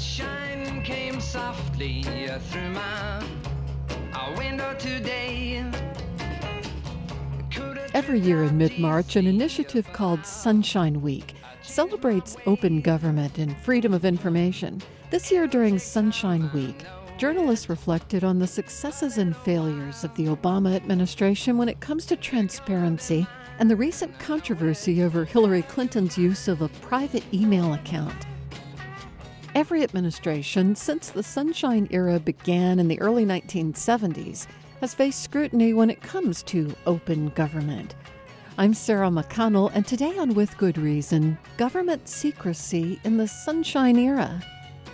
sunshine came softly through my window today. Every year in mid-March, an initiative called Sunshine Week celebrates open government and freedom of information. This year during Sunshine Week, journalists reflected on the successes and failures of the Obama administration when it comes to transparency and the recent controversy over Hillary Clinton's use of a private email account. Every administration since the Sunshine era began in the early 1970s has faced scrutiny when it comes to open government. I'm Sarah McConnell, and today on With Good Reason, government secrecy in the Sunshine era.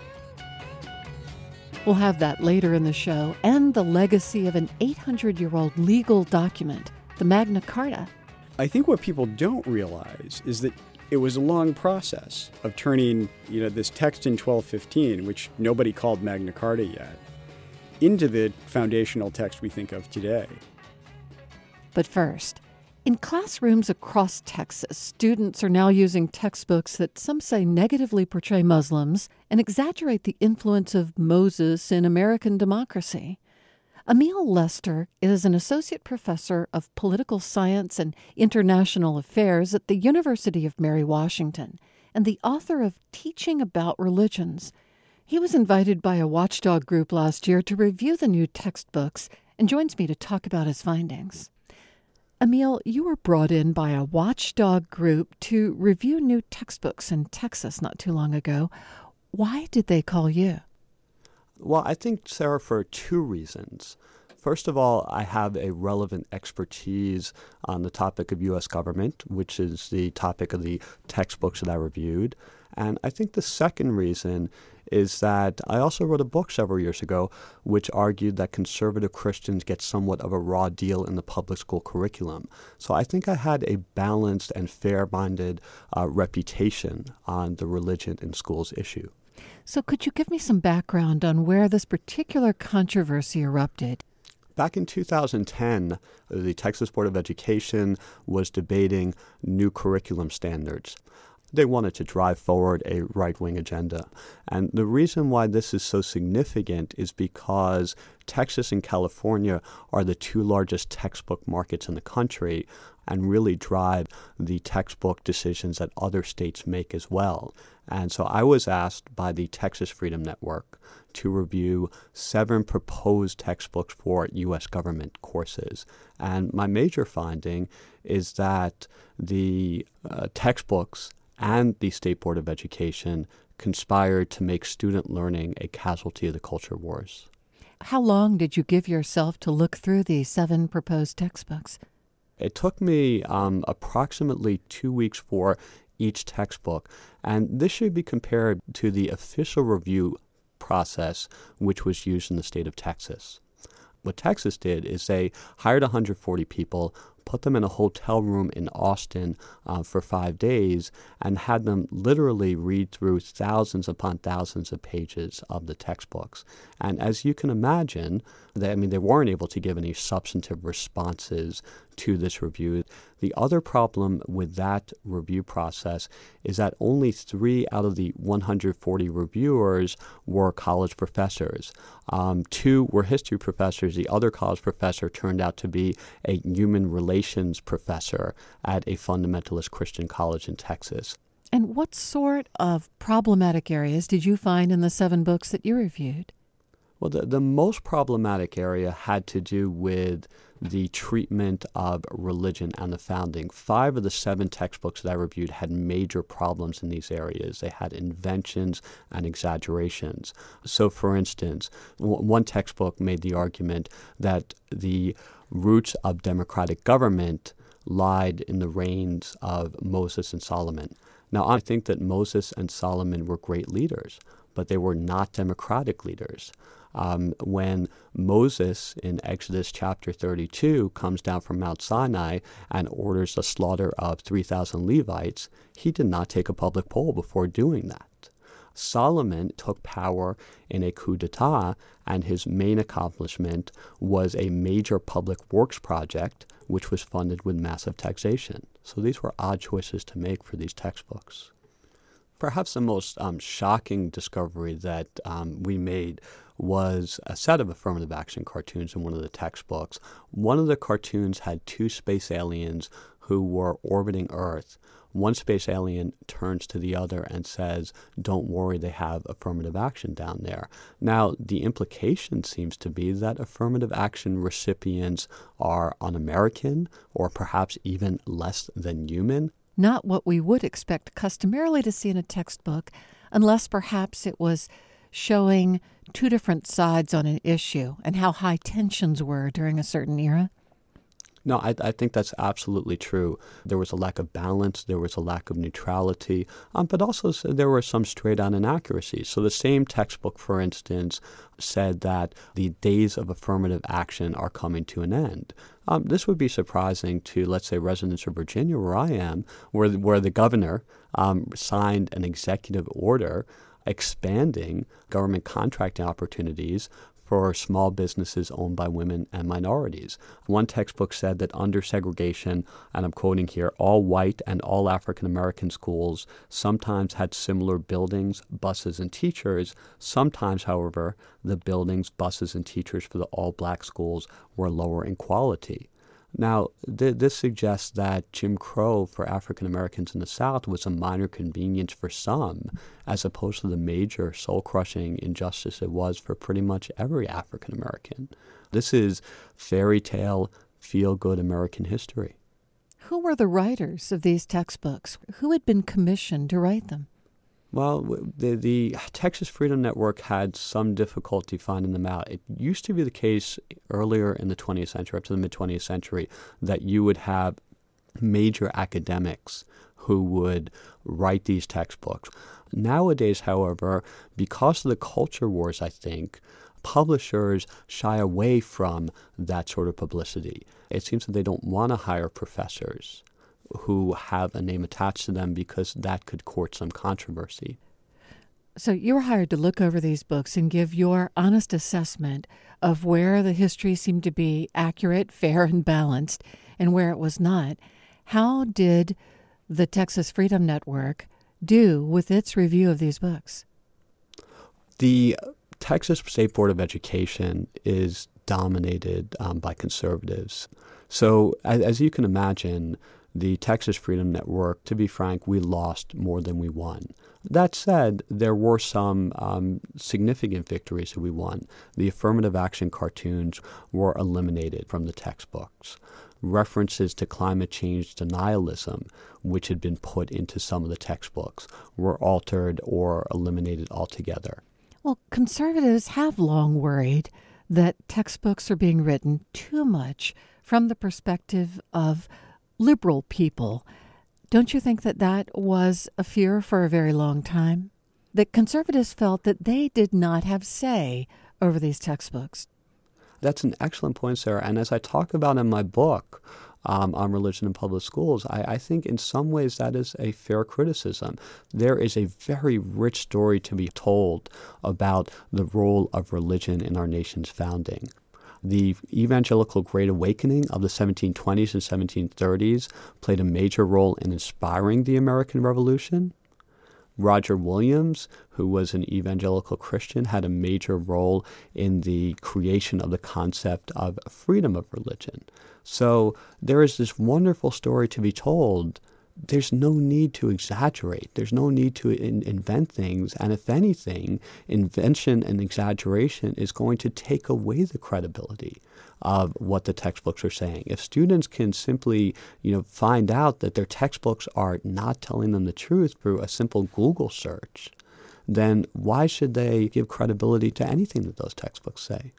We'll have that later in the show, and the legacy of an 800-year-old legal document, the Magna Carta. I think what people don't realize is that it was a long process of turning, this text in 1215, which nobody called Magna Carta yet, into the foundational text we think of today. But first, in classrooms across Texas, students are now using textbooks that some say negatively portray Muslims and exaggerate the influence of Moses in American democracy. Emil Lester is an associate professor of political science and international affairs at the University of Mary Washington and the author of Teaching About Religions. He was invited by a watchdog group last year to review the new textbooks and joins me to talk about his findings. Emil, you were brought in by a watchdog group to review new textbooks in Texas not too long ago. Why did they call you? Well, I think, Sarah, for two reasons. First of all, I have a relevant expertise on the topic of U.S. government, which is the topic of the textbooks that I reviewed. And I think the second reason is that I also wrote a book several years ago which argued that conservative Christians get somewhat of a raw deal in the public school curriculum. So I think I had a balanced and fair-minded reputation on the religion in schools issue. So could you give me some background on where this particular controversy erupted? Back in 2010, the Texas Board of Education was debating new curriculum standards. They wanted to drive forward a right-wing agenda. And the reason why this is so significant is because Texas and California are the two largest textbook markets in the country and really drive the textbook decisions that other states make as well. And so I was asked by the Texas Freedom Network to review 7 proposed textbooks for U.S. government courses. And my major finding is that the textbooks and the State Board of Education conspired to make student learning a casualty of the culture wars. How long did you give yourself to look through the 7 proposed textbooks? It took me approximately 2 weeks for each textbook, and this should be compared to the official review process which was used in the state of Texas. What Texas did is they hired 140 people, put them in a hotel room in Austin for 5 days, and had them literally read through thousands upon thousands of pages of the textbooks. And as you can imagine, they weren't able to give any substantive responses to this review. The other problem with that review process is that only 3 out of the 140 reviewers were college professors. 2 were history professors. The other college professor turned out to be a human relations professor at a fundamentalist Christian college in Texas. And what sort of problematic areas did you find in the 7 books that you reviewed? Well, the most problematic area had to do with the treatment of religion and the founding. 5 of the 7 textbooks that I reviewed had major problems in these areas. They had inventions and exaggerations. So, for instance, one textbook made the argument that the roots of democratic government lied in the reigns of Moses and Solomon. Now, I think that Moses and Solomon were great leaders, but they were not democratic leaders. When Moses in Exodus chapter 32 comes down from Mount Sinai and orders the slaughter of 3,000 Levites, he did not take a public poll before doing that. Solomon took power in a coup d'etat, and his main accomplishment was a major public works project which was funded with massive taxation. So these were odd choices to make for these textbooks. Perhaps the most shocking discovery that we made was a set of affirmative action cartoons in one of the textbooks. One of the cartoons had two space aliens who were orbiting Earth. One space alien turns to the other and says, "Don't worry, they have affirmative action down there." Now, the implication seems to be that affirmative action recipients are un-American or perhaps even less than human. Not what we would expect customarily to see in a textbook, unless perhaps it was showing two different sides on an issue and how high tensions were during a certain era. No, I think that's absolutely true. There was a lack of balance, there was a lack of neutrality, but also there were some straight-on inaccuracies. So the same textbook, for instance, said that the days of affirmative action are coming to an end. This would be surprising to, let's say, residents of Virginia, where I am, where the governor signed an executive order expanding government contracting opportunities for small businesses owned by women and minorities. One textbook said that under segregation, and I'm quoting here, all white and all African-American schools sometimes had similar buildings, buses, and teachers. Sometimes, however, the buildings, buses, and teachers for the all-black schools were lower in quality. Now, this suggests that Jim Crow for African Americans in the South was a minor convenience for some, as opposed to the major soul-crushing injustice it was for pretty much every African American. This is fairy tale, feel-good American history. Who were the writers of these textbooks? Who had been commissioned to write them? Well, the Texas Freedom Network had some difficulty finding them out. It used to be the case earlier in the 20th century, up to the mid-20th century, that you would have major academics who would write these textbooks. Nowadays, however, because of the culture wars, I think, publishers shy away from that sort of publicity. It seems that they don't want to hire professors who have a name attached to them because that could court some controversy. So you were hired to look over these books and give your honest assessment of where the history seemed to be accurate, fair, and balanced, and where it was not. How did the Texas Freedom Network do with its review of these books? The Texas State Board of Education is dominated by conservatives. So as you can imagine, the Texas Freedom Network, to be frank, we lost more than we won. That said, there were some significant victories that we won. The affirmative action cartoons were eliminated from the textbooks. References to climate change denialism, which had been put into some of the textbooks, were altered or eliminated altogether. Well, conservatives have long worried that textbooks are being written too much from the perspective of liberal people. Don't you think that that was a fear for a very long time? That conservatives felt that they did not have say over these textbooks. That's an excellent point, Sarah. And as I talk about in my book on religion in public schools, I think in some ways that is a fair criticism. There is a very rich story to be told about the role of religion in our nation's founding. The evangelical Great Awakening of the 1720s and 1730s played a major role in inspiring the American Revolution. Roger Williams, who was an evangelical Christian, had a major role in the creation of the concept of freedom of religion. So there is this wonderful story to be told. There's no need to exaggerate. There's no need to invent things. And if anything, invention and exaggeration is going to take away the credibility of what the textbooks are saying. If students can simply, find out that their textbooks are not telling them the truth through a simple Google search, then why should they give credibility to anything that those textbooks say?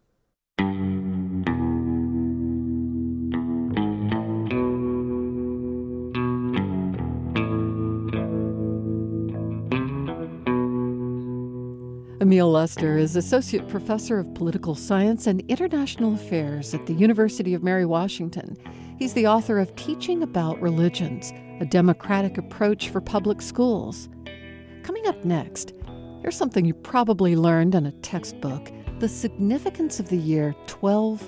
Emil Lester is Associate Professor of Political Science and International Affairs at the University of Mary Washington. He's the author of Teaching About Religions, a Democratic Approach for Public Schools. Coming up next, here's something you probably learned in a textbook, the significance of the year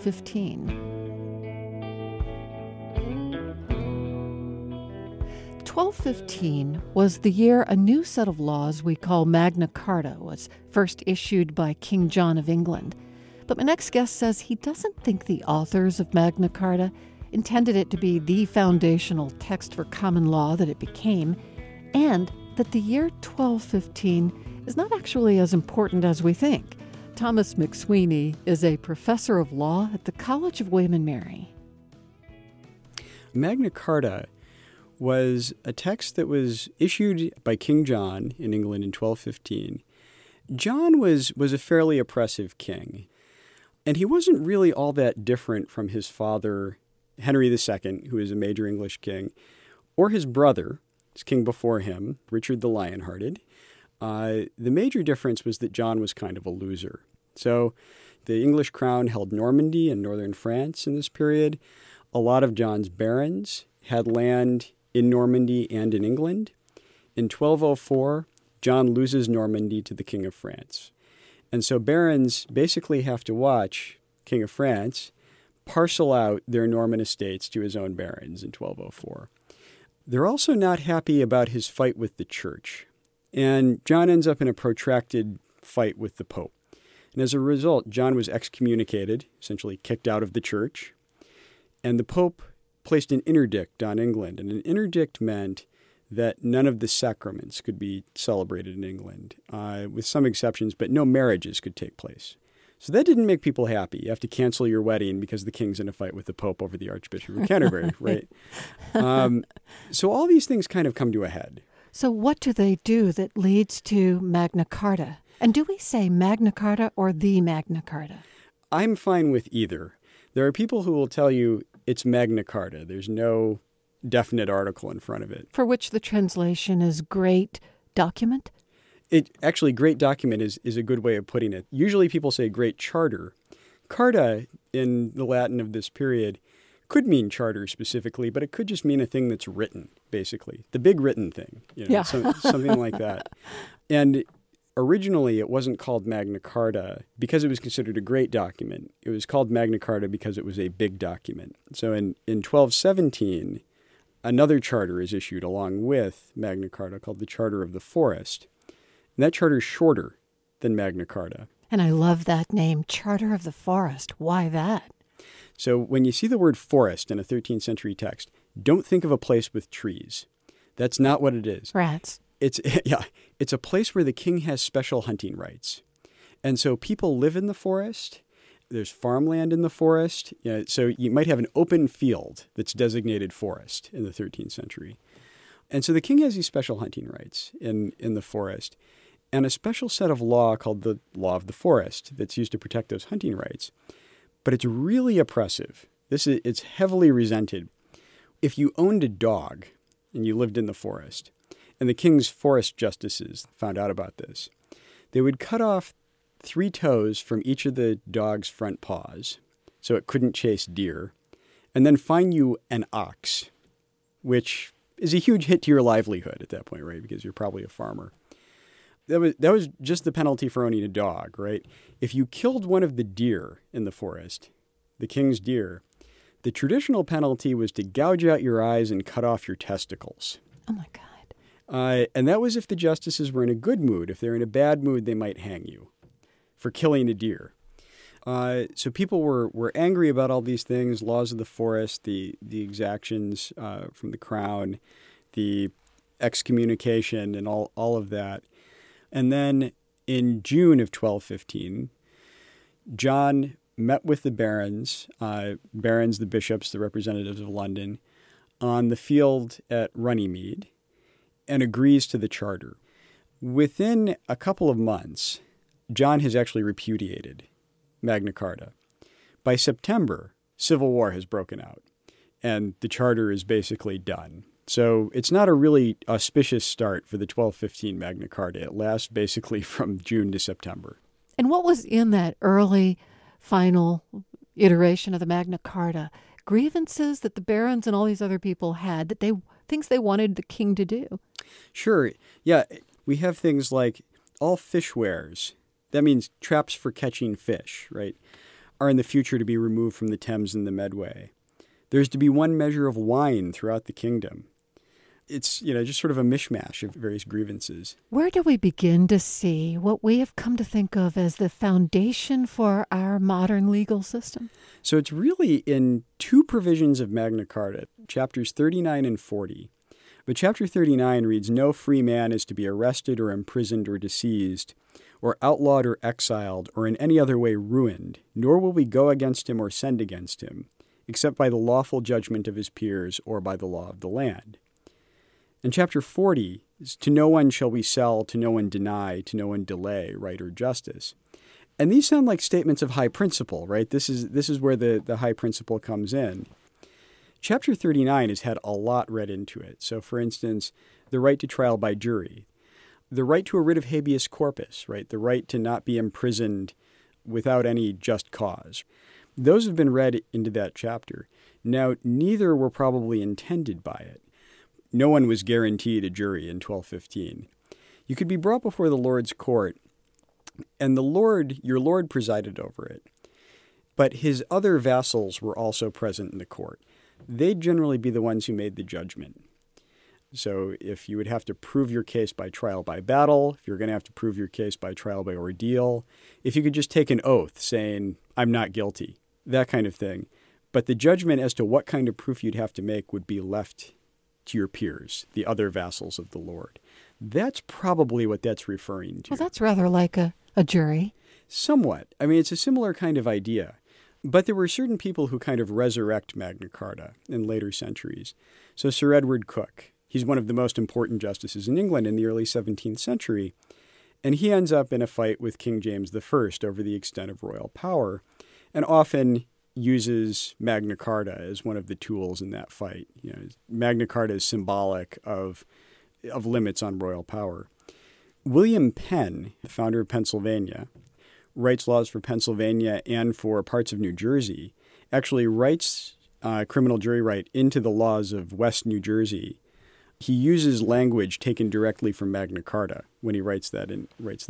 1215. 1215 was the year a new set of laws we call Magna Carta was first issued by King John of England. But my next guest says he doesn't think the authors of Magna Carta intended it to be the foundational text for common law that it became, and that the year 1215 is not actually as important as we think. Thomas McSweeney is a professor of law at the College of William and Mary. Magna Carta was a text that was issued by King John in England in 1215. John was a fairly oppressive king, and he wasn't really all that different from his father, Henry II, who is a major English king, or his brother, his king before him, Richard the Lionhearted. The major difference was that John was kind of a loser. So the English crown held Normandy and northern France in this period. A lot of John's barons had land in Normandy and in England. In 1204, John loses Normandy to the King of France. And so barons basically have to watch King of France parcel out their Norman estates to his own barons in 1204. They're also not happy about his fight with the church. And John ends up in a protracted fight with the Pope. And as a result, John was excommunicated, essentially kicked out of the church. And the Pope placed an interdict on England. And an interdict meant that none of the sacraments could be celebrated in England, with some exceptions, but no marriages could take place. So that didn't make people happy. You have to cancel your wedding because the king's in a fight with the Pope over the Archbishop of Canterbury, right? So all these things kind of come to a head. So what do they do that leads to Magna Carta? And do we say Magna Carta or the Magna Carta? I'm fine with either. There are people who will tell you it's Magna Carta. There's no definite article in front of it. For which the translation is great document? Great document is a good way of putting it. Usually people say great charter. Carta, in the Latin of this period, could mean charter specifically, but it could just mean a thing that's written, basically. The big written thing, something like that. And originally it wasn't called Magna Carta because it was considered a great document. It was called Magna Carta because it was a big document. So in 1217, another charter is issued along with Magna Carta called the Charter of the Forest. And that charter is shorter than Magna Carta. And I love that name, Charter of the Forest. Why that? So when you see the word forest in a 13th century text, don't think of a place with trees. That's not what it is. Rats. It's a place where the king has special hunting rights. And so people live in the forest. There's farmland in the forest. So you might have an open field that's designated forest in the 13th century. And so the king has these special hunting rights in the forest, and a special set of law called the Law of the Forest that's used to protect those hunting rights. But it's really oppressive. It's heavily resented. If you owned a dog and you lived in the forest, and the king's forest justices found out about this, they would cut off 3 toes from each of the dog's front paws so it couldn't chase deer, and then fine you an ox, which is a huge hit to your livelihood at that point, right? Because you're probably a farmer. That was just the penalty for owning a dog, right? If you killed one of the deer in the forest, the king's deer, the traditional penalty was to gouge out your eyes and cut off your testicles. Oh, my God. And that was if the justices were in a good mood. If they're in a bad mood, they might hang you for killing a deer. So people were angry about all these things, laws of the forest, the exactions from the crown, the excommunication, and all of that. And then in June of 1215, John met with the barons, the bishops, the representatives of London, on the field at Runnymede, and agrees to the charter. Within a couple of months, John has actually repudiated Magna Carta. By September, civil war has broken out, and the charter is basically done. So it's not a really auspicious start for the 1215 Magna Carta. It lasts basically from June to September. And what was in that early, final iteration of the Magna Carta? Grievances that the barons and all these other people had, things they wanted the king to do. Sure. Yeah. We have things like all fish wares. That means traps for catching fish, right, are in the future to be removed from the Thames and the Medway. There's to be one measure of wine throughout the kingdom. It's, just sort of a mishmash of various grievances. Where do we begin to see what we have come to think of as the foundation for our modern legal system? So it's really in two provisions of Magna Carta, chapters 39 and 40. But chapter 39 reads, "No free man is to be arrested or imprisoned or diseased, or outlawed or exiled, or in any other way ruined, nor will we go against him or send against him, except by the lawful judgment of his peers or by the law of the land." And chapter 40 is, "To no one shall we sell, to no one deny, to no one delay right or justice." And these sound like statements of high principle, right? This is where the high principle comes in. Chapter 39 has had a lot read into it. So, for instance, the right to trial by jury, the right to a writ of habeas corpus, right? The right to not be imprisoned without any just cause. Those have been read into that chapter. Now, neither were probably intended by it. No one was guaranteed a jury in 1215. You could be brought before the Lord's court, and your Lord presided over it. But his other vassals were also present in the court. They'd generally be the ones who made the judgment. So if you would have to prove your case by trial by battle, if you're going to have to prove your case by trial by ordeal, if you could just take an oath saying, "I'm not guilty," that kind of thing. But the judgment as to what kind of proof you'd have to make would be left to your peers, the other vassals of the Lord. That's probably what that's referring to. Well, that's rather like a jury. Somewhat. I mean, it's a similar kind of idea. But there were certain people who kind of resurrect Magna Carta in later centuries. So Sir Edward Coke, he's one of the most important justices in England in the early 17th century, and he ends up in a fight with King James I over the extent of royal power, and often uses Magna Carta as one of the tools in that fight. Magna Carta is symbolic of limits on royal power. William Penn, the founder of Pennsylvania, writes laws for Pennsylvania and for parts of New Jersey, actually writes criminal jury right into the laws of West New Jersey. He uses language taken directly from Magna Carta when he writes that in.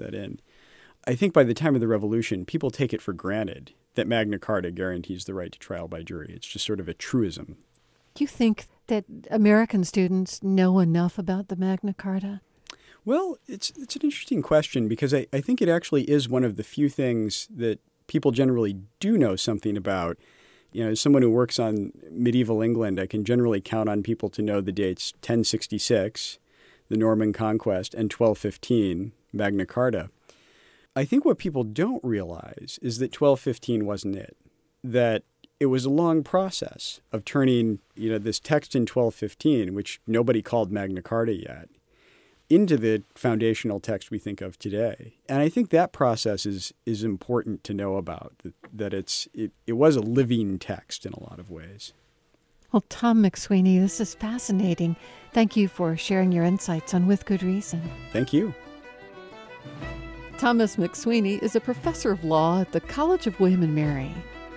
I think by the time of the Revolution, people take it for granted that Magna Carta guarantees the right to trial by jury. It's just sort of a truism. Do you think that American students know enough about the Magna Carta? Well, it's an interesting question because I think it actually is one of the few things that people generally do know something about. As someone who works on medieval England, I can generally count on people to know the dates 1066, the Norman Conquest, and 1215, Magna Carta. I think what people don't realize is that 1215 wasn't it, that it was a long process of turning this text in 1215, which nobody called Magna Carta yet, into the foundational text we think of today. And I think that process is important to know about, that it was a living text in a lot of ways. Well, Tom McSweeney, this is fascinating. Thank you for sharing your insights on With Good Reason. Thank you. Thomas McSweeney is a professor of law at the College of William and Mary.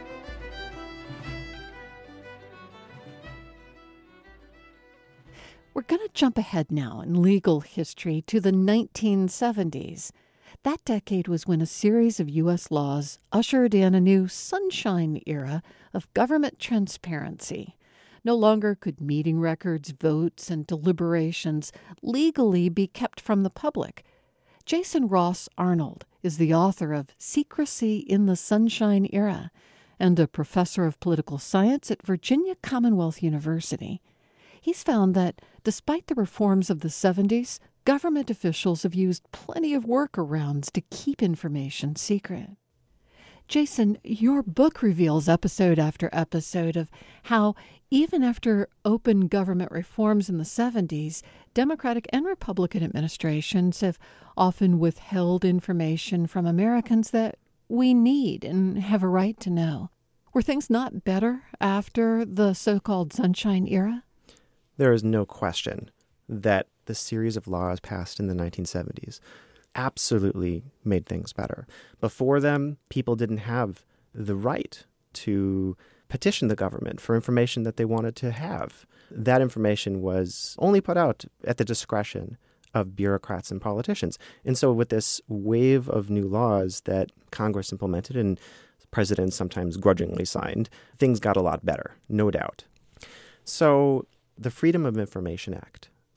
We're going to jump ahead now in legal history to the 1970s. That decade was when a series of U.S. laws ushered in a new sunshine era of government transparency. No longer could meeting records, votes, and deliberations legally be kept from the public. Jason Ross Arnold is the author of Secrecy in the Sunshine Era and a professor of political science at Virginia Commonwealth University. He's found that despite the reforms of the 70s, government officials have used plenty of workarounds to keep information secret. Jason, your book reveals episode after episode of how, even after open government reforms in the 70s, Democratic and Republican administrations have often withheld information from Americans that we need and have a right to know. Were things not better after the so-called Sunshine Era? There is no question that the series of laws passed in the 1970s absolutely made things better. Before them, people didn't have the right to petition the government for information that they wanted to have. That information was only put out at the discretion of bureaucrats and politicians. And so with this wave of new laws that Congress implemented and presidents sometimes grudgingly signed, things got a lot better, no doubt. So the Freedom of Information Act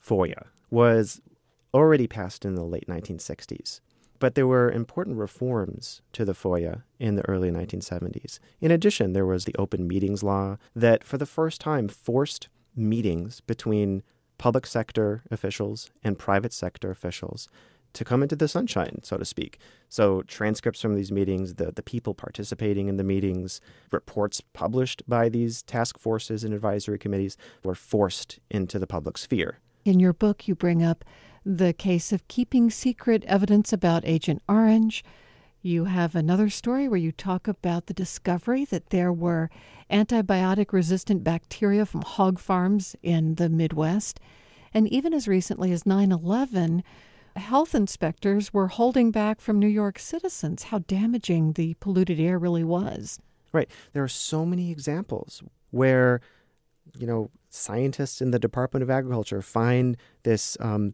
FOIA was already passed in the late 1960s. But there were important reforms to the FOIA in the early 1970s. In addition, there was the Open Meetings Law that for the first time forced meetings between public sector officials and private sector officials to come into the sunshine, so to speak. So transcripts from these meetings, the people participating in the meetings, reports published by these task forces and advisory committees were forced into the public sphere. In your book, you bring up the case of keeping secret evidence about Agent Orange. You have another story where you talk about the discovery that there were antibiotic-resistant bacteria from hog farms in the Midwest. And even as recently as 9/11, health inspectors were holding back from New York citizens how damaging the polluted air really was. Right. There are so many examples where, scientists in the Department of Agriculture find this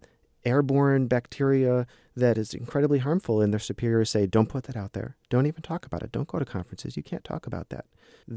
airborne bacteria that is incredibly harmful, and their superiors say, don't put that out there. Don't even talk about it. Don't go to conferences. You can't talk about that.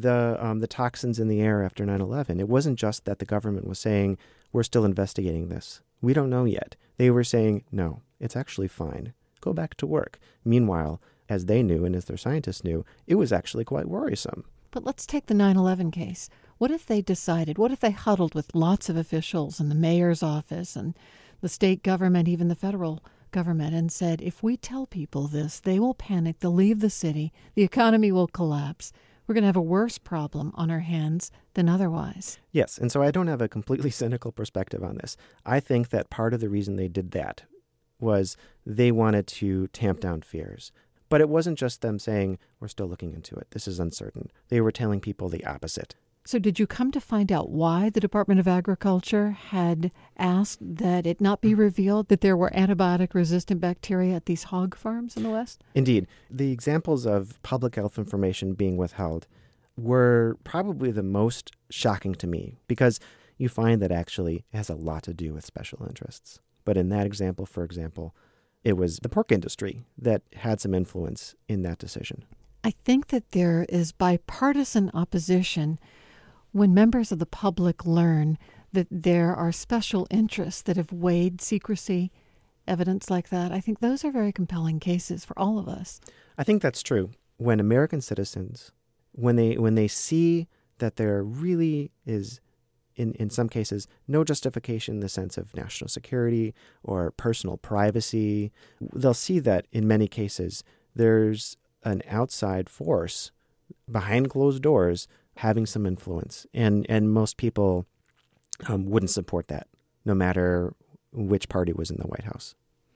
The toxins in the air after 9/11, it wasn't just that the government was saying, we're still investigating this. We don't know yet. They were saying, no, it's actually fine. Go back to work. Meanwhile, as they knew and as their scientists knew, it was actually quite worrisome. But let's take the 9/11 case. What if they huddled with lots of officials in the mayor's office and the state government, even the federal government, and said, if we tell people this, they will panic, they'll leave the city, the economy will collapse. We're going to have a worse problem on our hands than otherwise. Yes, and so I don't have a completely cynical perspective on this. I think that part of the reason they did that was they wanted to tamp down fears. But it wasn't just them saying, we're still looking into it, this is uncertain. They were telling people the opposite. So did you come to find out why the Department of Agriculture had asked that it not be revealed that there were antibiotic-resistant bacteria at these hog farms in the West? Indeed. The examples of public health information being withheld were probably the most shocking to me because you find that actually it has a lot to do with special interests. But in that example, for example, it was the pork industry that had some influence in that decision. I think that there is bipartisan opposition when members of the public learn that there are special interests that have weighed secrecy, evidence like that. I think those are very compelling cases for all of us. I think that's true. When American citizens, when they see that there really is, in some cases, no justification in the sense of national security or personal privacy, they'll see that in many cases there's an outside force behind closed doors having some influence. And most people wouldn't support that, no matter which party was in the White House.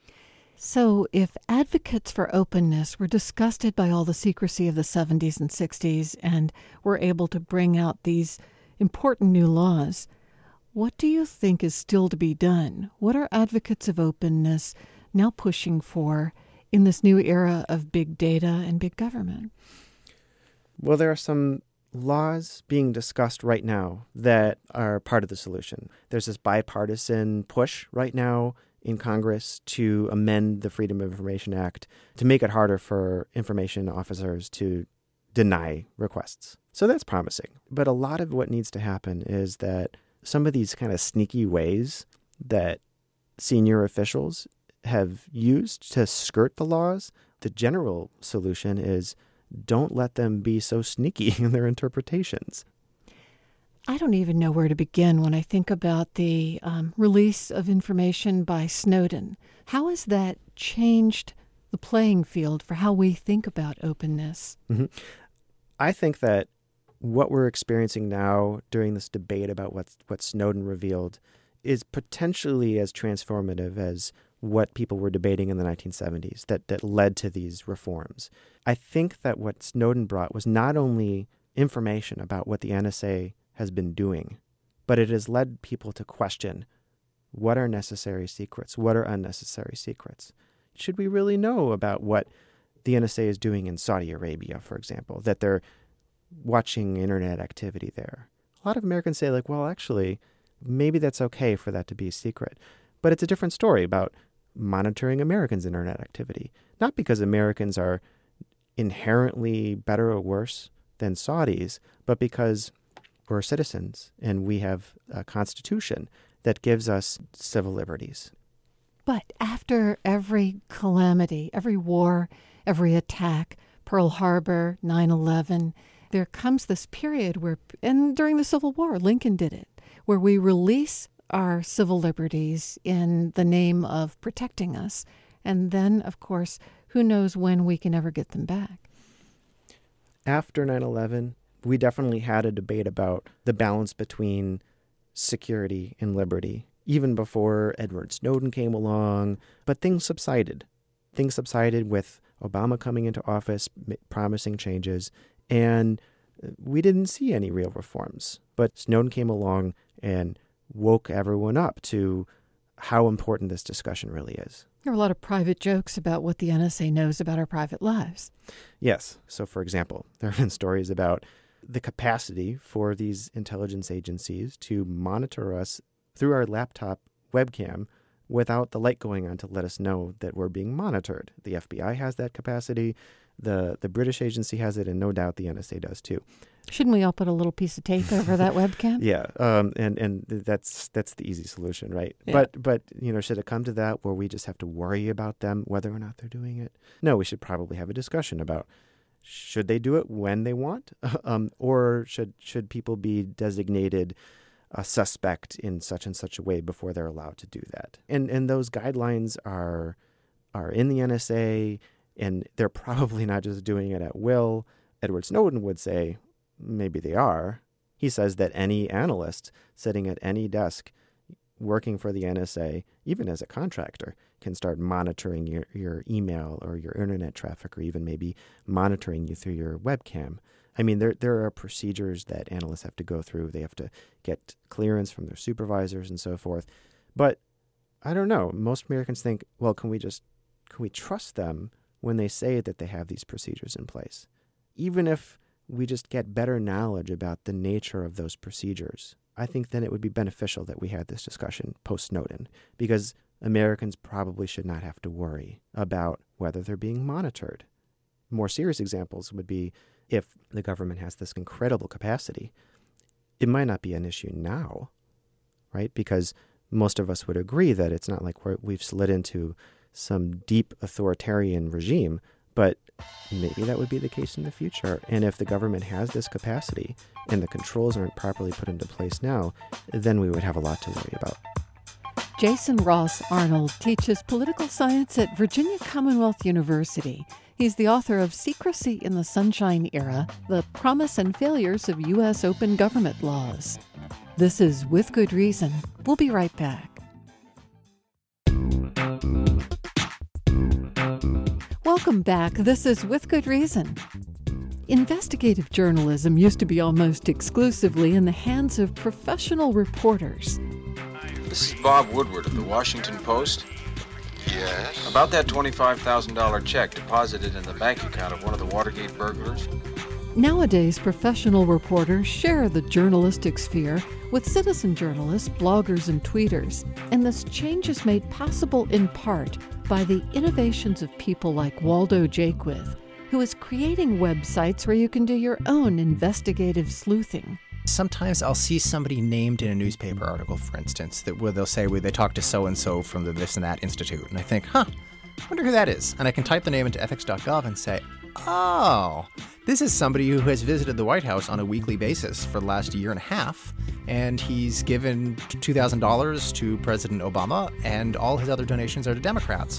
So if advocates for openness were disgusted by all the secrecy of the 70s and 60s and were able to bring out these important new laws, what do you think is still to be done? What are advocates of openness now pushing for in this new era of big data and big government? Well, there are some laws being discussed right now that are part of the solution. There's this bipartisan push right now in Congress to amend the Freedom of Information Act to make it harder for information officers to deny requests. So that's promising. But a lot of what needs to happen is that some of these kind of sneaky ways that senior officials have used to skirt the laws, the general solution is don't let them be so sneaky in their interpretations. I don't even know where to begin when I think about the release of information by Snowden. How has that changed the playing field for how we think about openness? Mm-hmm. I think that what we're experiencing now during this debate about what Snowden revealed is potentially as transformative as what people were debating in the 1970s that led to these reforms. I think that what Snowden brought was not only information about what the NSA has been doing, but it has led people to question what are necessary secrets, what are unnecessary secrets. Should we really know about what the NSA is doing in Saudi Arabia, for example, that they're watching internet activity there? A lot of Americans say, well, actually, maybe that's okay for that to be a secret. But it's a different story about monitoring Americans' internet activity. Not because Americans are inherently better or worse than Saudis, but because we're citizens and we have a constitution that gives us civil liberties. But after every calamity, every war, every attack, Pearl Harbor, 9/11, there comes this period where, and during the Civil War, Lincoln did it, where we release our civil liberties in the name of protecting us. And then, of course, who knows when we can ever get them back. After 9/11, we definitely had a debate about the balance between security and liberty, even before Edward Snowden came along. But things subsided. Things subsided with Obama coming into office, promising changes, and we didn't see any real reforms. But Snowden came along and woke everyone up to how important this discussion really is. There are a lot of private jokes about what the NSA knows about our private lives. Yes. So, for example, there have been stories about the capacity for these intelligence agencies to monitor us through our laptop webcam without the light going on to let us know that we're being monitored. The FBI has that capacity. The British agency has it, and no doubt the NSA does too. Shouldn't we all put a little piece of tape over that webcam? Yeah, and that's the easy solution, right? Yeah. But should it come to that where we just have to worry about them whether or not they're doing it? No, we should probably have a discussion about should they do it when they want, or should people be designated a suspect in such and such a way before they're allowed to do that? And those guidelines are in the NSA. And they're probably not just doing it at will. Edward Snowden would say maybe they are. He says that any analyst sitting at any desk working for the NSA, even as a contractor, can start monitoring your email or your internet traffic, or even maybe monitoring you through your webcam. I mean, there are procedures that analysts have to go through. They have to get clearance from their supervisors and so forth. But I don't know. Most Americans think, well, can we trust them when they say that they have these procedures in place? Even if we just get better knowledge about the nature of those procedures, I think then it would be beneficial that we had this discussion post-Snowden, because Americans probably should not have to worry about whether they're being monitored. More serious examples would be if the government has this incredible capacity, it might not be an issue now, right? Because most of us would agree that it's not like we've slid into some deep authoritarian regime, but maybe that would be the case in the future. And if the government has this capacity and the controls aren't properly put into place now, then we would have a lot to worry about. Jason Ross Arnold teaches political science at Virginia Commonwealth University. He's the author of Secrecy in the Sunshine Era, The Promise and Failures of U.S. Open Government Laws. This is With Good Reason. We'll be right back. Welcome back. This is With Good Reason. Investigative journalism used to be almost exclusively in the hands of professional reporters. This is Bob Woodward of the Washington Post. Yes? About that $25,000 check deposited in the bank account of one of the Watergate burglars. Nowadays, professional reporters share the journalistic sphere with citizen journalists, bloggers, and tweeters. And this change is made possible in part by the innovations of people like Waldo Jaquith, who is creating websites where you can do your own investigative sleuthing. Sometimes I'll see somebody named in a newspaper article, for instance, where they'll say, they talked to so-and-so from the This and That Institute. And I think, I wonder who that is. And I can type the name into ethics.gov and say, oh, this is somebody who has visited the White House on a weekly basis for the last year and a half. And he's given $2,000 to President Obama, and all his other donations are to Democrats.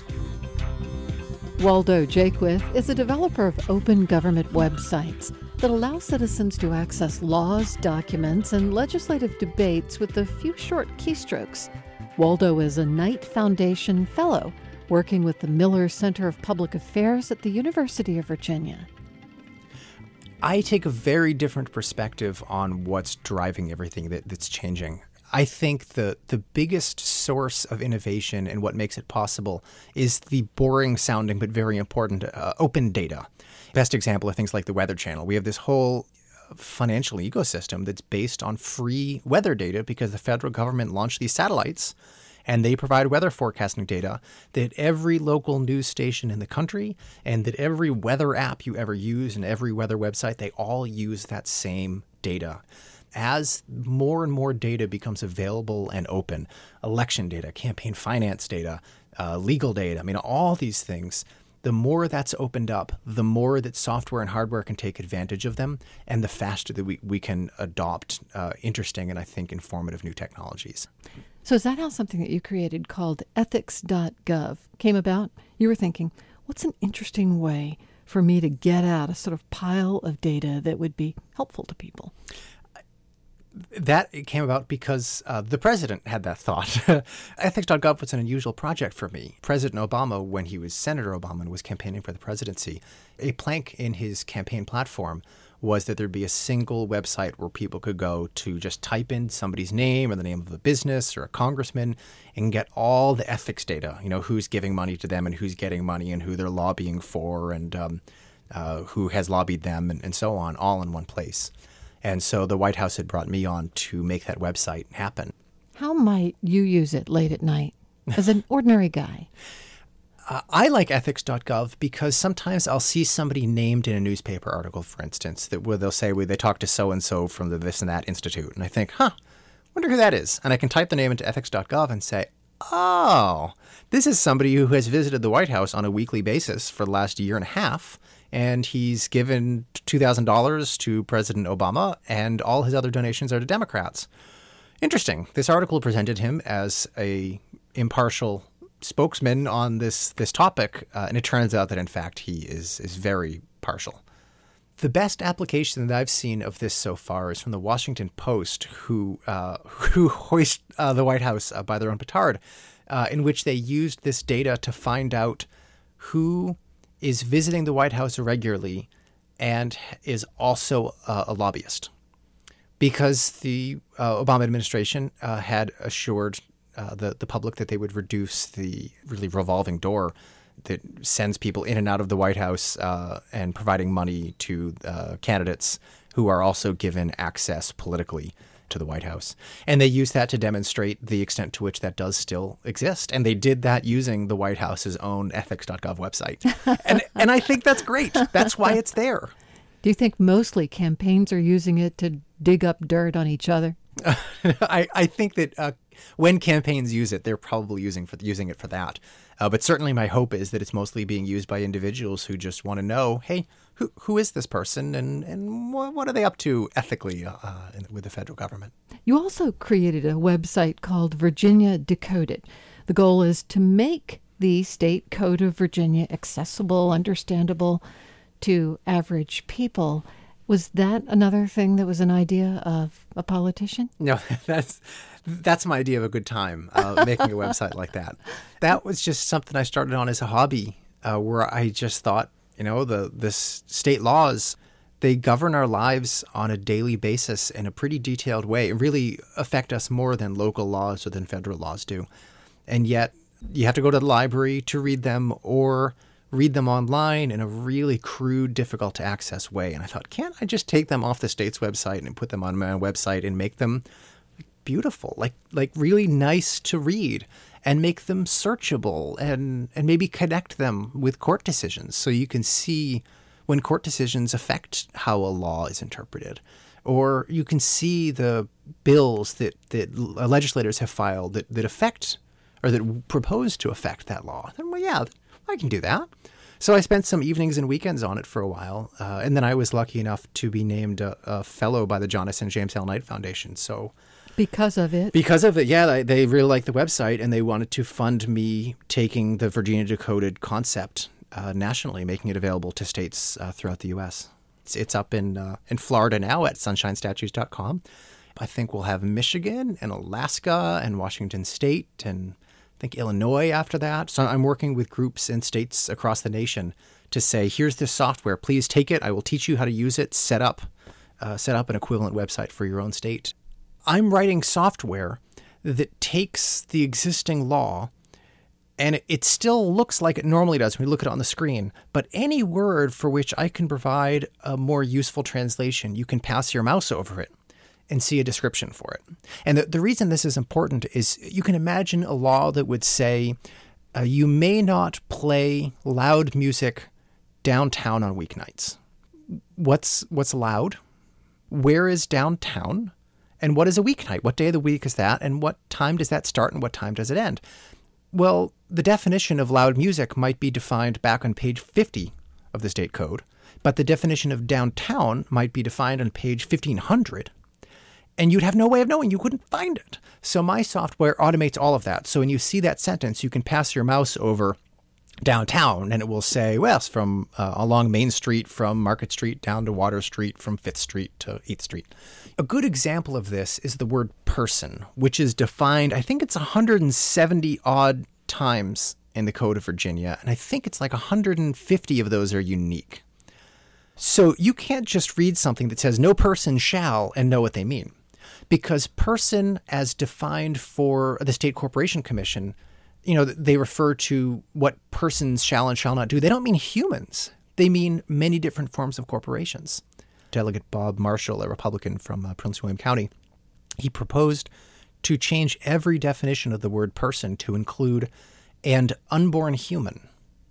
Waldo Jaquith is a developer of open government websites that allow citizens to access laws, documents, and legislative debates with a few short keystrokes. Waldo is a Knight Foundation Fellow working with the Miller Center of Public Affairs at the University of Virginia. I take a very different perspective on what's driving everything that's changing. I think the biggest source of innovation and what makes it possible is the boring sounding but very important open data. Best example are things like the Weather Channel. We have this whole financial ecosystem that's based on free weather data because the federal government launched these satellites and they provide weather forecasting data that every local news station in the country and that every weather app you ever use and every weather website, they all use that same data. as more and more data becomes available and open, election data, campaign finance data, legal data, I mean, all these things, the more that's opened up, the more that software and hardware can take advantage of them, and the faster that we can adopt interesting and I think informative new technologies. So is that how something that you created called ethics.gov came about? You were thinking, what's an interesting way for me to get at a sort of pile of data that would be helpful to people? That came about because the president had that thought. Ethics.gov was an unusual project for me. President Obama, when he was Senator Obama and was campaigning for the presidency, a plank in his campaign platform was that there'd be a single website where people could go to just type in somebody's name or the name of a business or a congressman and get all the ethics data, who's giving money to them and who's getting money and who they're lobbying for and who has lobbied them and so on, all in one place. And so the White House had brought me on to make that website happen. How might you use it late at night as an ordinary guy? I like ethics.gov because sometimes I'll see somebody named in a newspaper article, for instance, where they'll say they talked to so-and-so from the this and that institute. And I think, wonder who that is. And I can type the name into ethics.gov and say, oh, this is somebody who has visited the White House on a weekly basis for the last year and a half. And he's given $2,000 to President Obama, and all his other donations are to Democrats. Interesting. This article presented him as a impartial spokesman on this topic, and it turns out that, in fact, he is very partial. The best application that I've seen of this so far is from the Washington Post, who hoist the White House by their own petard, in which they used this data to find out who is visiting the White House regularly and is also a lobbyist. Because the Obama administration had assured the public that they would reduce the really revolving door that sends people in and out of the White House and providing money to candidates who are also given access politically to the White House. And they used that to demonstrate the extent to which that does still exist. And they did that using the White House's own ethics.gov website. And I think that's great. That's why it's there. Do you think mostly campaigns are using it to dig up dirt on each other? I think that when campaigns use it, they're probably using it for that. But certainly my hope is that it's mostly being used by individuals who just want to know, hey, who is this person and what are they up to ethically with the federal government? You also created a website called Virginia Decoded. The goal is to make the state code of Virginia accessible, understandable to average people. Was that another thing that was an idea of a politician? No, that's my idea of a good time, making a website like that. That was just something I started on as a hobby, where I just thought, the state laws, they govern our lives on a daily basis in a pretty detailed way. It really affect us more than local laws or than federal laws do. And yet you have to go to the library to read them or read them online in a really crude, difficult to access way. And I thought, can't I just take them off the state's website and put them on my own website and make them beautiful, like really nice to read, and make them searchable and maybe connect them with court decisions so you can see when court decisions affect how a law is interpreted. Or you can see the bills that legislators have filed that affect or that propose to affect that law. Then, well, yeah, I can do that. So I spent some evenings and weekends on it for a while. And then I was lucky enough to be named a fellow by the Jonas and James L. Knight Foundation. So Because of it? Because of it, yeah. They really liked the website, and they wanted to fund me taking the Virginia Decoded concept nationally, making it available to states throughout the U.S. It's up in Florida now at sunshinestatues.com. I think we'll have Michigan and Alaska and Washington State and I think Illinois after that. So I'm working with groups in states across the nation to say, here's this software. Please take it. I will teach you how to use it. Set up an equivalent website for your own state. I'm writing software that takes the existing law, and it still looks like it normally does when we look at it on the screen, but any word for which I can provide a more useful translation, you can pass your mouse over it and see a description for it. And the reason this is important is you can imagine a law that would say, you may not play loud music downtown on weeknights. What's loud? Where is downtown? And what is a weeknight? What day of the week is that? And what time does that start and what time does it end? Well, the definition of loud music might be defined back on page 50 of the state code, but the definition of downtown might be defined on page 1500. And you'd have no way of knowing. You couldn't find it. So my software automates all of that. So when you see that sentence, you can pass your mouse over downtown and it will say, well, it's from along Main Street, from Market Street down to Water Street, from 5th Street to 8th Street. A good example of this is the word person, which is defined, I think it's 170 odd times in the Code of Virginia. And I think it's like 150 of those are unique. So you can't just read something that says no person shall and know what they mean. Because person, as defined for the State Corporation Commission, they refer to what persons shall and shall not do. They don't mean humans. They mean many different forms of corporations. Delegate Bob Marshall, a Republican from Prince William County, he proposed to change every definition of the word person to include an unborn human.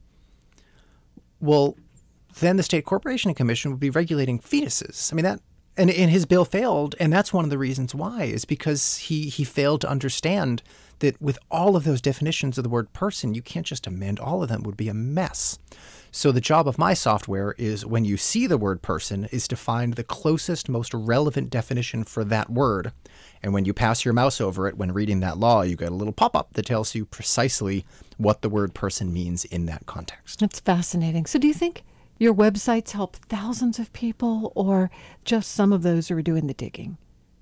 Well, then the State Corporation Commission would be regulating fetuses. I mean, that, and his bill failed, and that's one of the reasons why, is because he failed to understand that with all of those definitions of the word person, you can't just amend all of them. It would be a mess. So the job of my software is, when you see the word person, is to find the closest, most relevant definition for that word. And when you pass your mouse over it, when reading that law, you get a little pop-up that tells you precisely what the word person means in that context. That's fascinating. So do you think your websites help thousands of people, or just some of those who are doing the digging?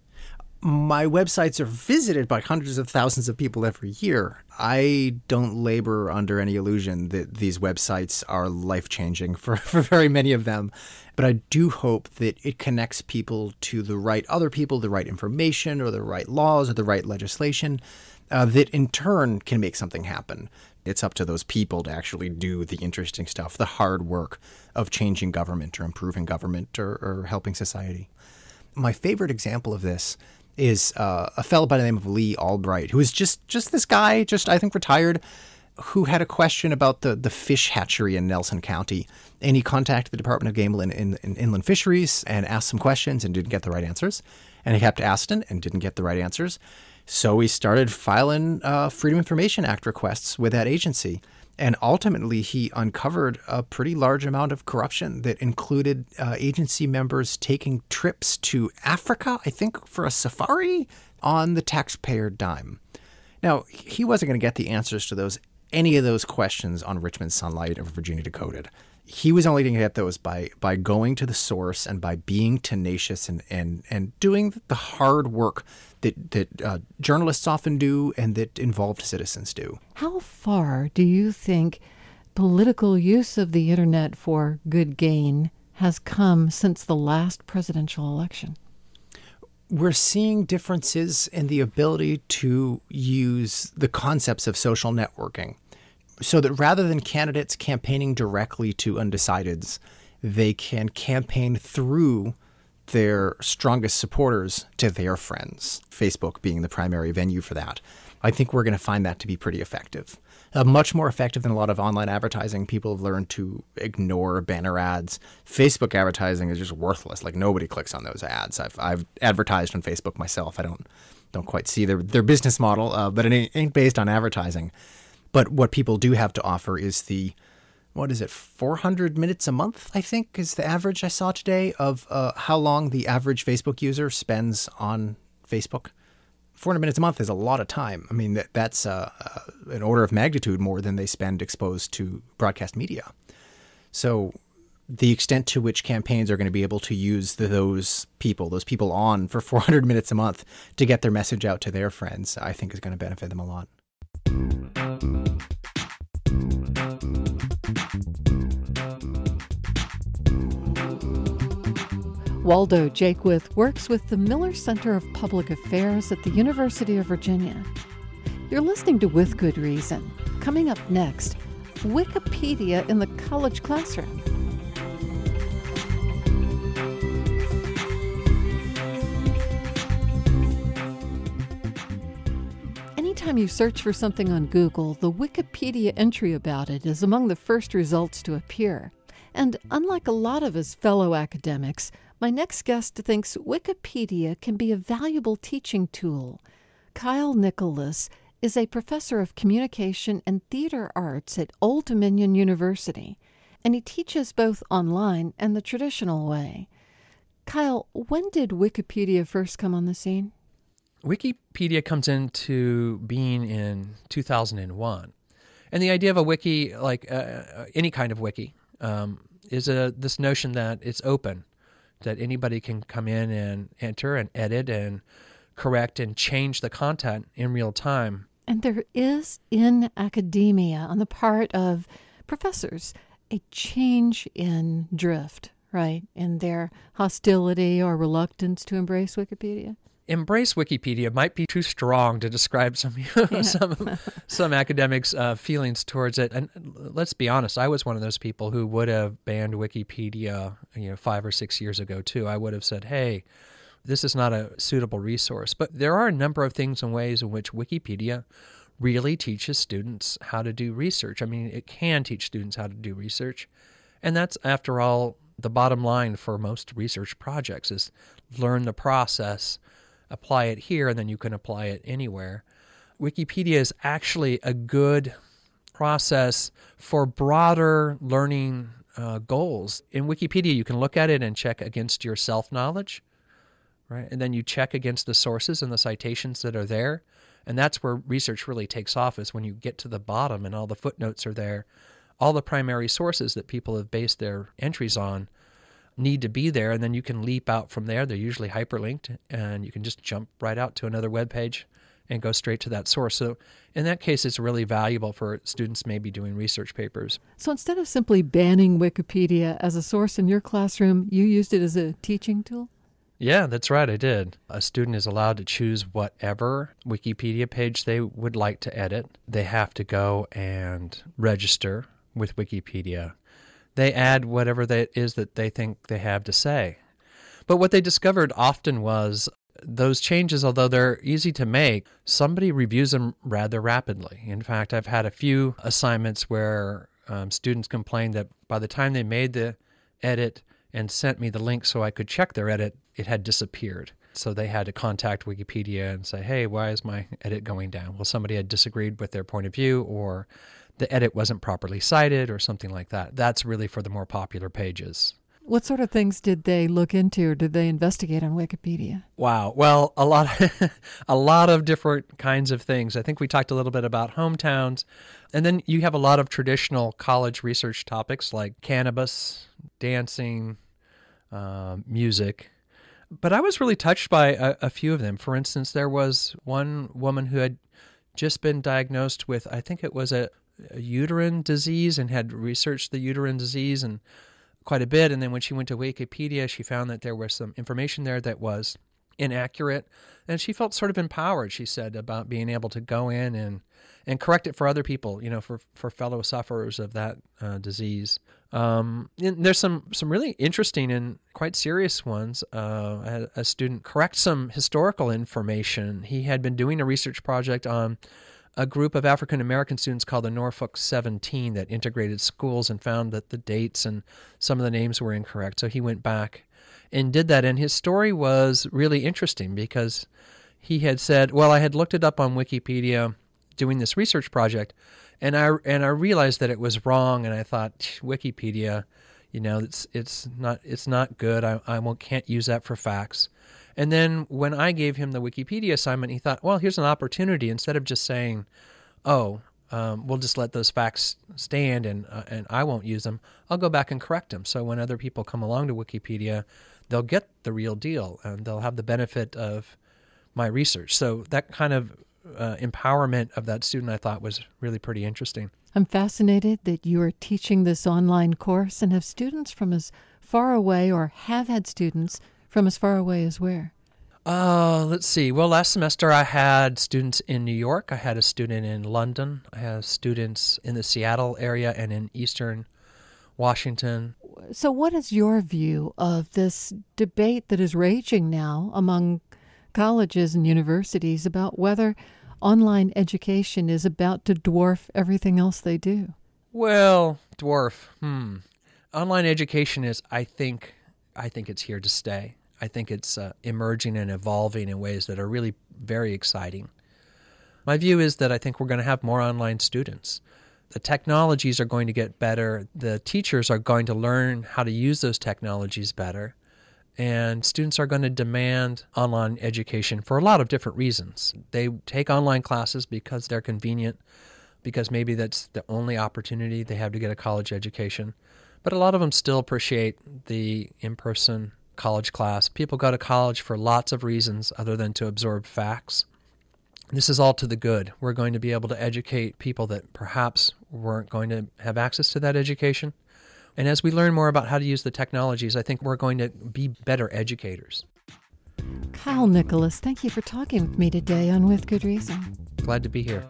My websites are visited by hundreds of thousands of people every year. I don't labor under any illusion that these websites are life-changing for very many of them. But I do hope that it connects people to the right other people, the right information, or the right laws, or the right legislation, that in turn can make something happen. It's up to those people to actually do the interesting stuff, the hard work of changing government or improving government or helping society. My favorite example of this is a fellow by the name of Lee Albright, who is just this guy, I think retired, who had a question about the fish hatchery in Nelson County. And he contacted the Department of Game and Inland Fisheries and asked some questions and didn't get the right answers. And he kept asking and didn't get the right answers. So he started filing Freedom of Information Act requests with that agency. And ultimately, he uncovered a pretty large amount of corruption that included agency members taking trips to Africa, I think, for a safari on the taxpayer dime. Now, he wasn't going to get the answers to any of those questions on Richmond Sunlight or Virginia Decoded. He was only going to get those by going to the source and by being tenacious and doing the hard work that journalists often do and that involved citizens do. How far do you think political use of the internet for good gain has come since the last presidential election? We're seeing differences in the ability to use the concepts of social networking, so that rather than candidates campaigning directly to undecideds, they can campaign through their strongest supporters to their friends, Facebook being the primary venue for that. I think we're going to find that to be pretty effective. Much more effective than a lot of online advertising. People have learned to ignore banner ads. Facebook advertising is just worthless. Like, nobody clicks on those ads. I've advertised on Facebook myself. I don't quite see their business model, but it ain't based on advertising. But what people do have to offer is 400 minutes a month, I think, is the average I saw today of how long the average Facebook user spends on Facebook. 400 minutes a month is a lot of time. I mean, that's an order of magnitude more than they spend exposed to broadcast media. So the extent to which campaigns are going to be able to use those people on for 400 minutes a month to get their message out to their friends, I think is going to benefit them a lot. Waldo Jaquith works with the Miller Center of Public Affairs at the University of Virginia. You're listening to With Good Reason. Coming up next, Wikipedia in the college classroom. Anytime you search for something on Google, the Wikipedia entry about it is among the first results to appear. And unlike a lot of his fellow academics, My next guest thinks Wikipedia can be a valuable teaching tool. Kyle Nicholas is a professor of communication and theater arts at Old Dominion University, and he teaches both online and the traditional way. Kyle, when did Wikipedia first come on the scene? Wikipedia comes into being in 2001. And the idea of a wiki, like any kind of wiki, is this notion that it's open, that anybody can come in and enter and edit and correct and change the content in real time. And there is in academia, on the part of professors, a change in drift, right, in their hostility or reluctance to embrace Wikipedia. Embrace Wikipedia might be too strong to describe some academics' feelings towards it. And let's be honest, I was one of those people who would have banned Wikipedia 5 or 6 years ago too. I would have said, hey, this is not a suitable resource. But there are a number of things and ways in which Wikipedia really teaches students how to do research. I mean, it can teach students how to do research. And that's, after all, the bottom line for most research projects is learn the process, apply it here, and then you can apply it anywhere. Wikipedia is actually a good process for broader learning goals. In Wikipedia, you can look at it and check against your self-knowledge, right? And then you check against the sources and the citations that are there. And that's where research really takes off, is when you get to the bottom and all the footnotes are there. All the primary sources that people have based their entries on need to be there, and then you can leap out from there. They're usually hyperlinked, and you can just jump right out to another web page and go straight to that source. So in that case, it's really valuable for students maybe doing research papers. So instead of simply banning Wikipedia as a source in your classroom, you used it as a teaching tool? Yeah, that's right, I did. A student is allowed to choose whatever Wikipedia page they would like to edit. They have to go and register with Wikipedia. They add whatever it is that they think they have to say. But what they discovered often was those changes, although they're easy to make, somebody reviews them rather rapidly. In fact, I've had a few assignments where students complained that by the time they made the edit and sent me the link so I could check their edit, it had disappeared. So they had to contact Wikipedia and say, hey, why is my edit going down? Well, somebody had disagreed with their point of view, or the edit wasn't properly cited, or something like that. That's really for the more popular pages. What sort of things did they look into, or did they investigate on Wikipedia? Wow. Well, a lot of different kinds of things. I think we talked a little bit about hometowns. And then you have a lot of traditional college research topics like cannabis, dancing, music. But I was really touched by a few of them. For instance, there was one woman who had just been diagnosed with, I think it was a uterine disease, and had researched the uterine disease and quite a bit. And then when she went to Wikipedia, she found that there was some information there that was inaccurate. And she felt sort of empowered, she said, about being able to go in and correct it for other people, for fellow sufferers of that disease. And there's some really interesting and quite serious ones. I had a student correct some historical information. He had been doing a research project on a group of African-American students called the Norfolk 17 that integrated schools, and found that the dates and some of the names were incorrect. So he went back and did that. And his story was really interesting because he had said, well, I had looked it up on Wikipedia doing this research project, and I realized that it was wrong, and I thought, Wikipedia, it's not good. I can't use that for facts. And then when I gave him the Wikipedia assignment, he thought, well, here's an opportunity. Instead of just saying, we'll just let those facts stand and I won't use them, I'll go back and correct them. So when other people come along to Wikipedia, they'll get the real deal and they'll have the benefit of my research. So that kind of empowerment of that student, I thought, was really pretty interesting. I'm fascinated that you are teaching this online course and have students from as far away, or have had students from as far away as where? Let's see. Well, last semester I had students in New York. I had a student in London. I have students in the Seattle area and in Eastern Washington. So what is your view of this debate that is raging now among colleges and universities about whether online education is about to dwarf everything else they do? Well, dwarf. Online education is, I think, I think it's here to stay. I think it's emerging and evolving in ways that are really very exciting. My view is that I think we're going to have more online students. The technologies are going to get better. The teachers are going to learn how to use those technologies better. And students are going to demand online education for a lot of different reasons. They take online classes because they're convenient, because maybe that's the only opportunity they have to get a college education. But a lot of them still appreciate the in-person college class. People go to college for lots of reasons other than to absorb facts. This is all to the good. We're going to be able to educate people that perhaps weren't going to have access to that education. And as we learn more about how to use the technologies, I think we're going to be better educators. Kyle Nicholas, thank you for talking with me today on With Good Reason. Glad to be here.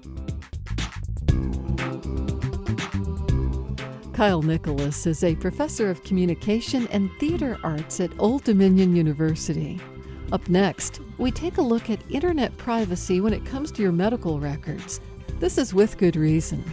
Kyle Nicholas is a professor of communication and theater arts at Old Dominion University. Up next, we take a look at internet privacy when it comes to your medical records. This is With Good Reason.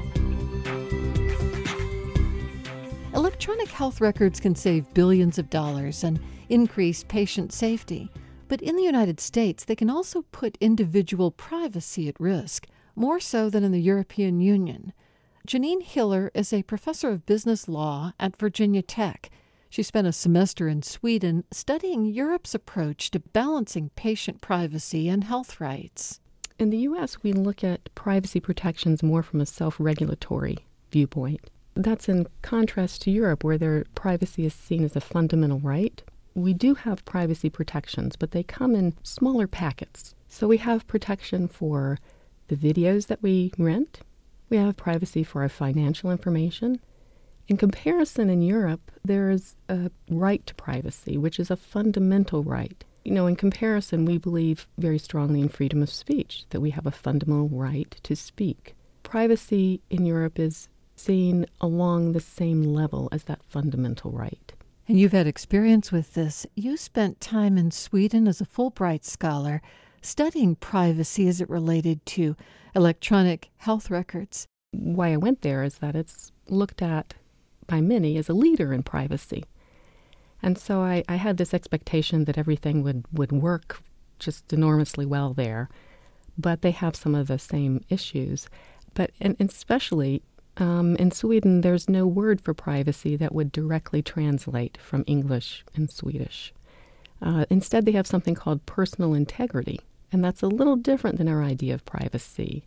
Electronic health records can save billions of dollars and increase patient safety. But in the United States, they can also put individual privacy at risk, more so than in the European Union. Janine Hiller is a professor of business law at Virginia Tech. She spent a semester in Sweden studying Europe's approach to balancing patient privacy and health rights. In the U.S., we look at privacy protections more from a self-regulatory viewpoint. That's in contrast to Europe, where their privacy is seen as a fundamental right. We do have privacy protections, but they come in smaller packets. So we have protection for the videos that we rent. We have privacy for our financial information. In comparison, in Europe, there is a right to privacy, which is a fundamental right. In comparison, we believe very strongly in freedom of speech, that we have a fundamental right to speak. Privacy in Europe is seen along the same level as that fundamental right. And you've had experience with this. You spent time in Sweden as a Fulbright scholar studying privacy as it related to electronic health records. Why I went there is that it's looked at by many as a leader in privacy. And so I had this expectation that everything would work just enormously well there. But they have some of the same issues. But and especially in Sweden, there's no word for privacy that would directly translate from English and Swedish. Instead, they have something called personal integrity, and that's a little different than our idea of privacy.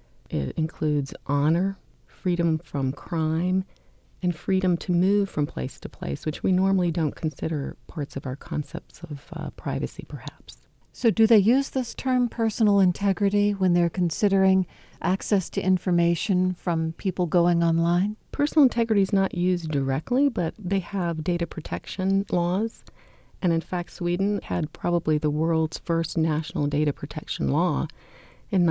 It includes honor, freedom from crime, and freedom to move from place to place, which we normally don't consider parts of our concepts of privacy, perhaps. So do they use this term personal integrity when they're considering access to information from people going online? Personal integrity is not used directly, but they have data protection laws. And in fact, Sweden had probably the world's first national data protection law in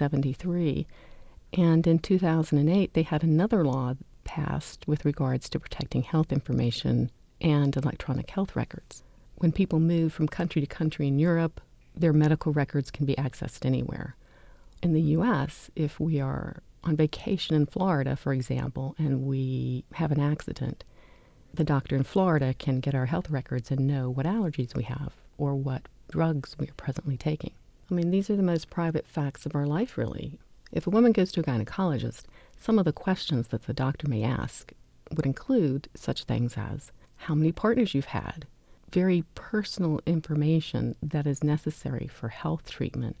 1973. And in 2008, they had another law passed with regards to protecting health information and electronic health records. When people move from country to country in Europe, their medical records can be accessed anywhere. In the U.S., if we are on vacation in Florida, for example, and we have an accident, the doctor in Florida can get our health records and know what allergies we have or what drugs we are presently taking. I mean, these are the most private facts of our life, really. If a woman goes to a gynecologist, some of the questions that the doctor may ask would include such things as how many partners you've had, very personal information that is necessary for health treatment.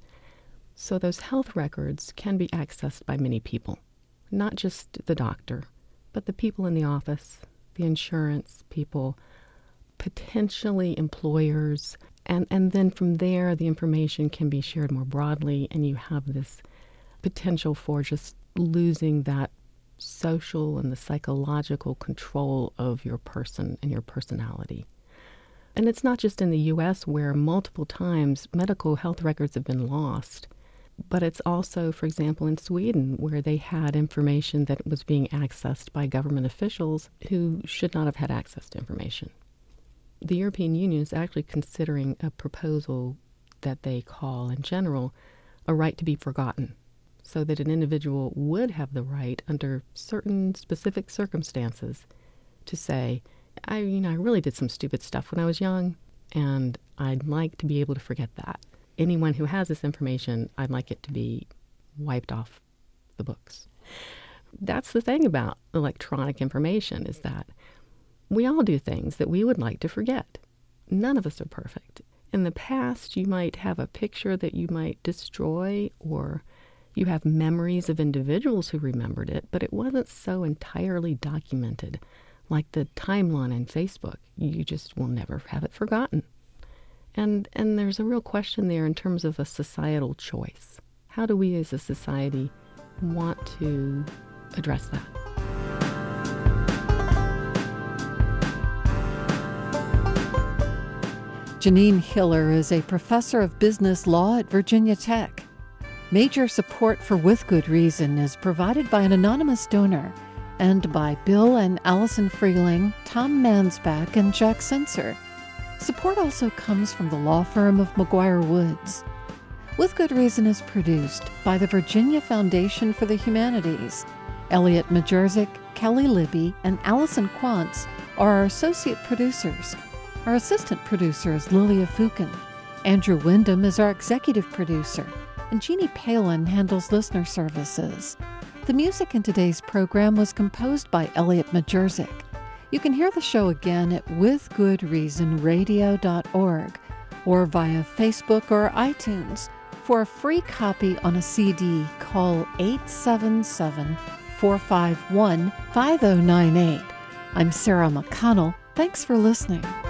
So those health records can be accessed by many people, not just the doctor, but the people in the office, the insurance people, potentially employers, and then from there the information can be shared more broadly, and you have this potential for just losing that social and the psychological control of your person and your personality. And it's not just in the U.S. where multiple times medical health records have been lost, but it's also, for example, in Sweden where they had information that was being accessed by government officials who should not have had access to information. The European Union is actually considering a proposal that they call, in general, a right to be forgotten, so that an individual would have the right under certain specific circumstances to say, I really did some stupid stuff when I was young, and I'd like to be able to forget that. Anyone who has this information, I'd like it to be wiped off the books. That's the thing about electronic information, is that we all do things that we would like to forget. None of us are perfect. In the past, you might have a picture that you might destroy, or you have memories of individuals who remembered it, but it wasn't so entirely documented like the timeline on Facebook. You just will never have it forgotten. And there's a real question there in terms of a societal choice. How do we as a society want to address that? Janine Hiller is a professor of business law at Virginia Tech. Major support for With Good Reason is provided by an anonymous donor and by Bill and Allison Freeling, Tom Mansbach, and Jack Sensor. Support also comes from the law firm of McGuire Woods. With Good Reason is produced by the Virginia Foundation for the Humanities. Elliot Majerzik, Kelly Libby, and Allison Quantz are our associate producers. Our assistant producer is Lilia Fukin. Andrew Wyndham is our executive producer, and Jeannie Palin handles listener services. The music in today's program was composed by Elliot Majerzik. You can hear the show again at withgoodreasonradio.org or via Facebook or iTunes. For a free copy on a CD, call 877-451-5098. I'm Sarah McConnell. Thanks for listening.